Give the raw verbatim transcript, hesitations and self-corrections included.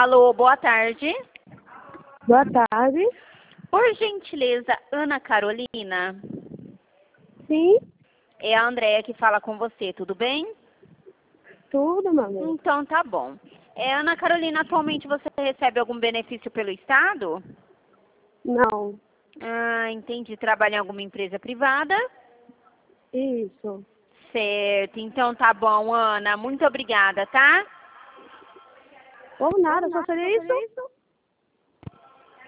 Alô, boa tarde. Boa tarde. Por gentileza, Ana Carolina? Sim, É a Andréia que fala com você, tudo bem? tudo, meu amor. Então tá bom. É, Ana Carolina, atualmente você recebe algum benefício pelo Estado? Não, Ah, entendi. Trabalha em alguma empresa privada? isso. Certo, então tá bom, Ana. Muito obrigada, tá? Ou nada, só seria isso?